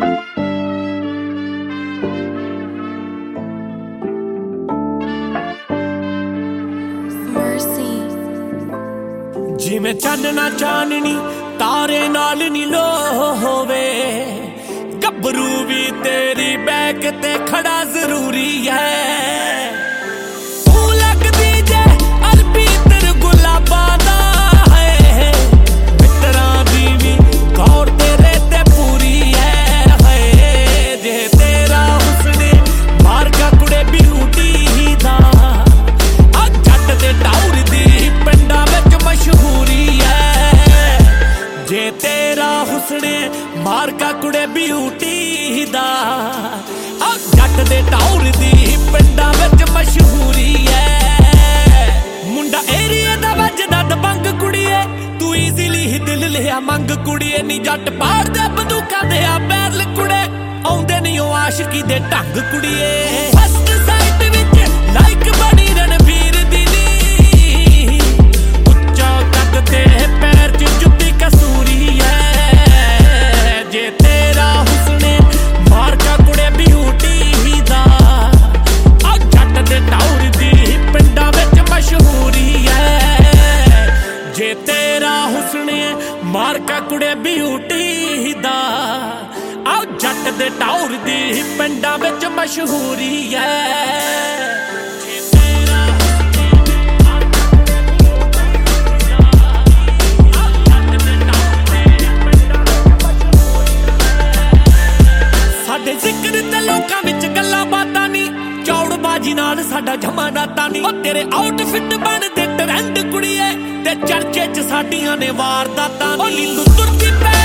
जिवें चानना चाननी तारे नाल नी लो होवे, गभरू भी तेरी बैक ते खड़ा जरूरी है। तू लगदी जे अरबी तेरे गुलाबां दा है, मित्तरां दी भी गौर तेरे ते पूरी है। जे तेरा हुस्न मारका कुड़े ब्यूटी दा, आ जट दे टाउर दी पिंडां विच मशहूरी है। जे तेरा हुस्न मारका कुड़े ब्यूटी दा, आ जट दे टाउर दी पिंडां विच मशहूरी है। मुंडा एरिया दा वजदा दबंग कुड़िए, तू ईज़िली ही दिल लिया मंग कुड़िए। नी जट पाड़ दे बंदूकां दे आ बैरल कुड़े, आउंदे नी ओ आशिकी दे ढंग कुड़िए। फर्स्ट साइट विच लाइक बनी रणवीर दी नी, उच्चा कद ते पैर च जुत्ती कसूरी है। जे तेरा हुस्न मारका कुड़े ब्यूटी दा, आ जट दे टाउर दी पिंडां विच मशहूरी है। जे तेरा हुस्न मारका कुड़े ब्यूटी दा, आ जट दे टाउर दी पिंडां विच मशहूरी है। साडे जिक्र ते लोकां विच गल्लां बातां नी, चौड़बाजी नाल साडा जमा नाता नी। ओ तेरे आउटफिट बनदे ट्रेंड कुड़िए, ते चर्चे च साडियां ने वारदातां नी। तू तुरदी